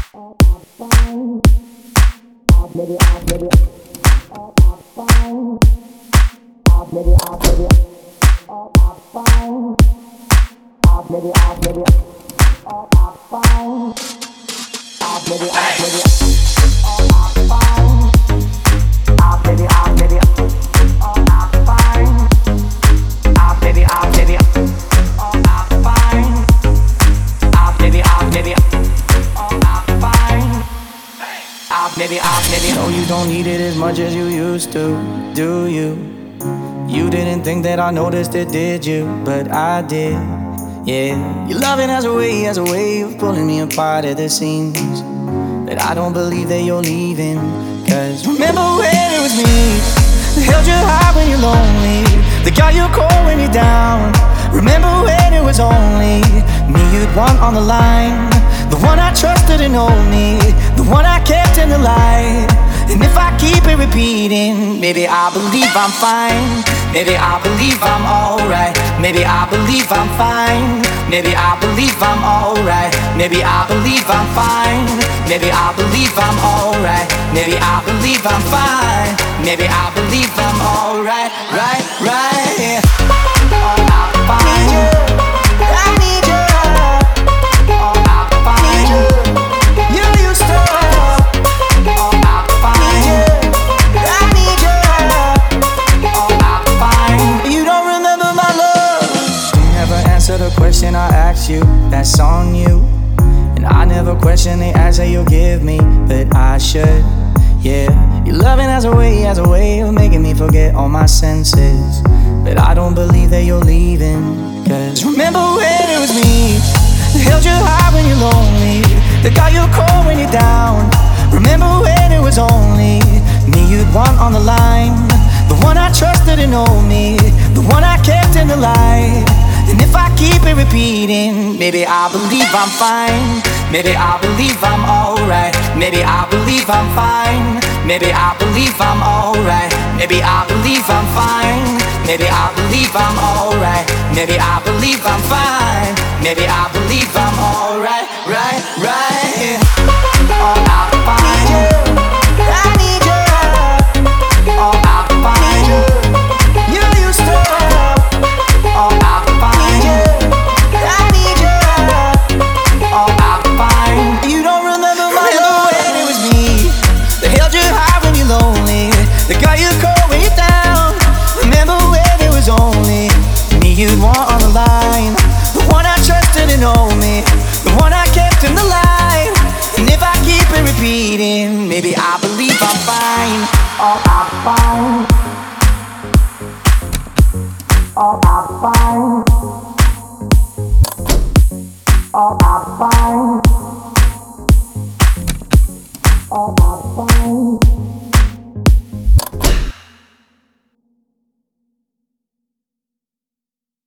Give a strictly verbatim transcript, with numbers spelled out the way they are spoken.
Maybe I, maybe no, you don't need it as much as you used to, do you? You didn't think that I noticed it, did you? But I did, yeah. Your loving has a way, has a way of pulling me apart at the seams. But I don't believe that you're leaving. Cause remember when it was me that held you high when you're lonely, that got you cold when you're down. Remember when it was only me you'd want on the line, the one I trusted and owned me, the one I kept in the light. And if I keep it repeating, maybe I believe I'm fine. Maybe I believe I'm alright. Maybe I believe I'm fine. Maybe I believe I'm alright. Maybe I believe I'm fine. Maybe I believe I'm alright. Maybe I believe I'm fine. Maybe I believe I'm alright. Right, right. Oh, I'm fine. The question I asked you, that's on you. And I never question the answer you give me, but I should, yeah. Your loving has a way, has a way of making me forget all my senses. But I don't believe that you're leaving. Cause remember when it was me that held you high when you're lonely, that got you cold when you're down. Remember when it was only me you'd want on the line, the one I trusted and owned me, the one I kept in the light. And if I keep it repeating, maybe I believe I'm fine. Maybe I believe I'm alright. Maybe I believe I'm fine. Maybe I believe I'm alright. Maybe I believe I'm fine. Maybe I believe I'm alright. Maybe I believe I'm fine. Maybe I believe I'm alright. Right, right. Oh, I'm fine. I need you. Oh, I'm fine. You used to. Oh, I'm fine. You'd want on the line, the one I trusted and owned me, the one I kept in the light. And if I keep it repeating, maybe I believe I'm fine. Oh, I'm fine. Oh, I'm fine. Oh, I'm fine.